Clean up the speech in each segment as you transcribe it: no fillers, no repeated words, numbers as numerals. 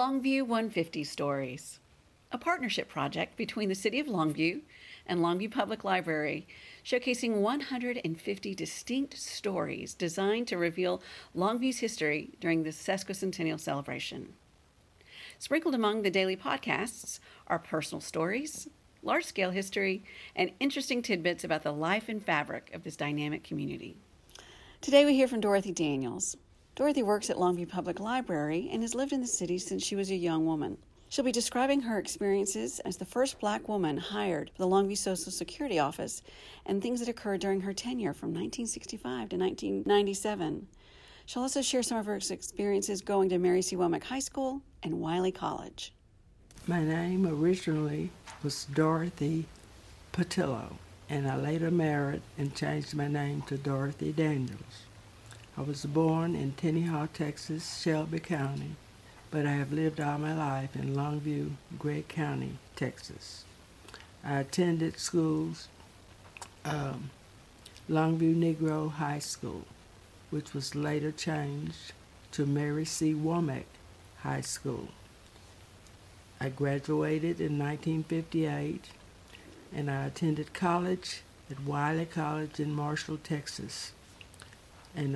Longview 150 Stories, a partnership project between the City of Longview and Longview Public Library, showcasing 150 distinct stories designed to reveal Longview's history during the sesquicentennial celebration. Sprinkled among the daily podcasts are personal stories, large-scale history, and interesting tidbits about the life and fabric of this dynamic community. Today we hear from Dorothy Daniels. Dorothy works at Longview Public Library and has lived in the city since she was a young woman. She'll be describing her experiences as the first Black woman hired for the Longview Social Security Office and things that occurred during her tenure from 1965 to 1997. She'll also share some of her experiences going to Mary C. Womack High School and Wiley College. My name originally was Dorothy Patillo, and I later married and changed my name to Dorothy Daniels. I was born in Tennehaw, Texas, Shelby County, but I have lived all my life in Longview, Gregg County, Texas. I attended schools, Longview Negro High School, which was later changed to Mary C. Womack High School. I graduated in 1958, and I attended college at Wiley College in Marshall, Texas. And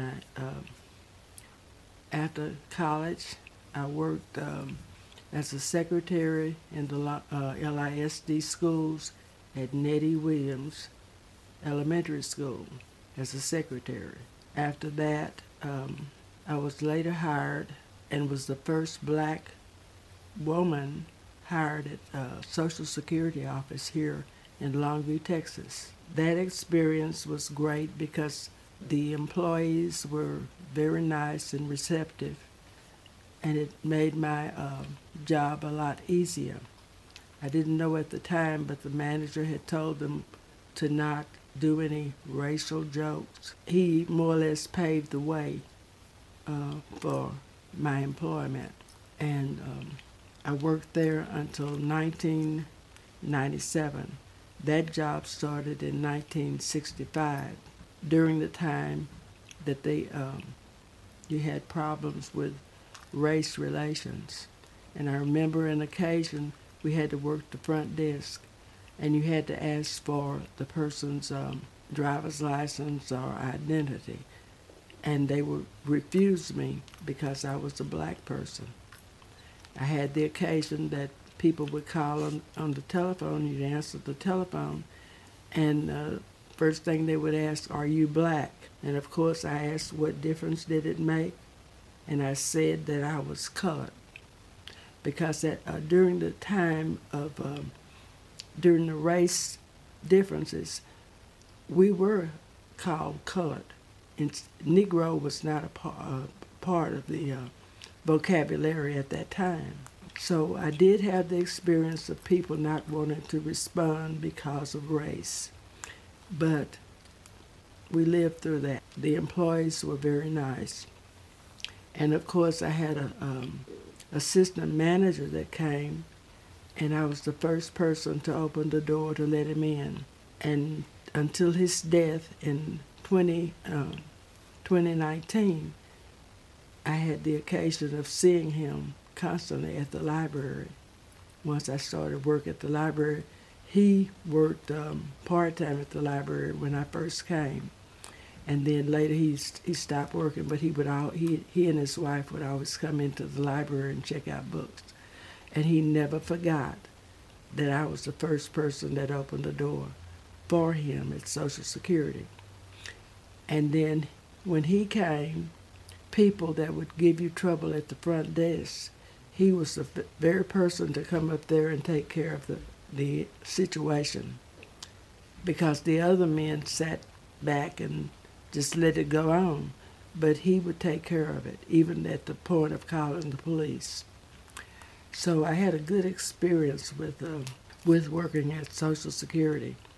after college, I worked as a secretary in the LISD schools at Nettie Williams Elementary School as a secretary. After that, I was later hired and was the first Black woman hired at the Social Security office here in Longview, Texas. That experience was great because the employees were very nice and receptive, and it made my job a lot easier. I didn't know at the time, but the manager had told them to not do any racial jokes. He more or less paved the way for my employment, and I worked there until 1997. That job started in 1965. During the time that you had problems with race relations. And I remember an occasion we had to work the front desk, and you had to ask for the person's driver's license or identity. And they would refuse me because I was a Black person. I had the occasion that people would call on the telephone, you'd answer the telephone, and first thing they would ask, "Are you Black?" And of course I asked what difference did it make, and I said that I was colored. Because during the time of, during the race differences, we were called colored. And Negro was not a part of the vocabulary at that time. So I did have the experience of people not wanting to respond because of race. But we lived through that. The employees were very nice. And of course I had an assistant manager that came, and I was the first person to open the door to let him in. And until his death in 2019, I had the occasion of seeing him constantly at the library. Once I started work at the library, he worked part-time at the library when I first came, and then later he stopped working. But he and his wife would always come into the library and check out books, and he never forgot that I was the first person that opened the door for him at Social Security. And then when he came, people that would give you trouble at the front desk, he was the very person to come up there and take care of the situation, because the other men sat back and just let it go on, but he would take care of it, even at the point of calling the police. So I had a good experience with working at Social Security.